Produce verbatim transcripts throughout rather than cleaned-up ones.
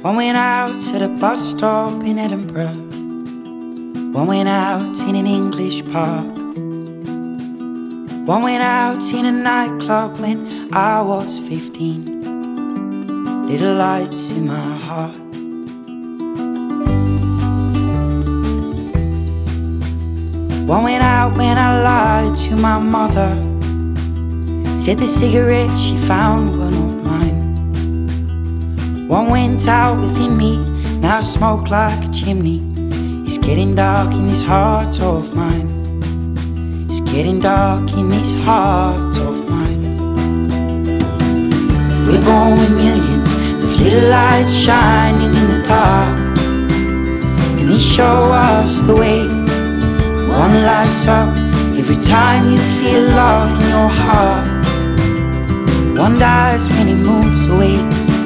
One went out to the bus stop in Edinburgh. One went out in an English park. One went out in a nightclub when I was fifteen. Little lights in my heart. One went out when I lied to my mother. Said the cigarettes she found were not mine. One went out within me, now smoke like a chimney. It's getting dark in this heart of mine. It's getting dark in this heart of mine. We're born with millions of little lights shining in the dark, and they show us the way. One lights up every time you feel love in your heart. One dies when it moves away.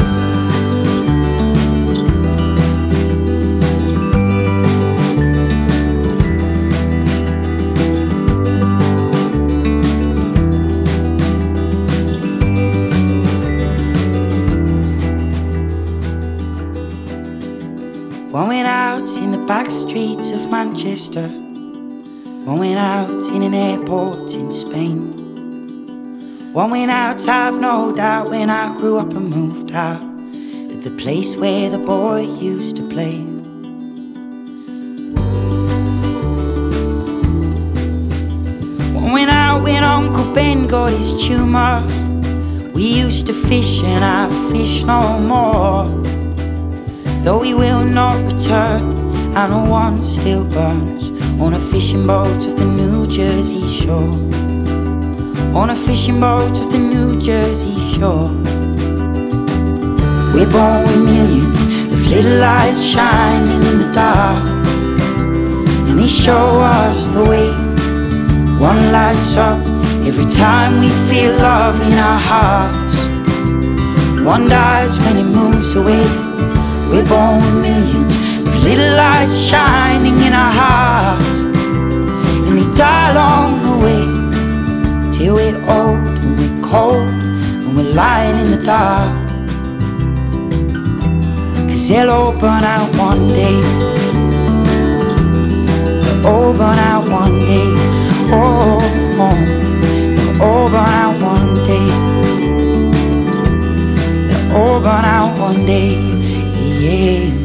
One went out in the back streets of Manchester. One went out in an airport in Spain. One went out, I've no doubt, when I grew up and moved out, at the place where the boy used to play. One went out when Uncle Ben got his tumour. We used to fish and I fish no more. Though we will not return, I know one still burns on a fishing boat of the New Jersey shore. On a fishing boat of the New Jersey shore. We're born with millions of little lights shining in the dark, and they show us the way. One lights up every time we feel love in our hearts. One dies when it moves away. We're born with millions of little lights shining in our hearts, and they die along the way, till we're old and we're cold and we're lying in the dark. Cause they'll all burn out one day. They'll all burn out one day. Oh, oh. They'll all burn out one day. They'll all burn out one day. Yeah.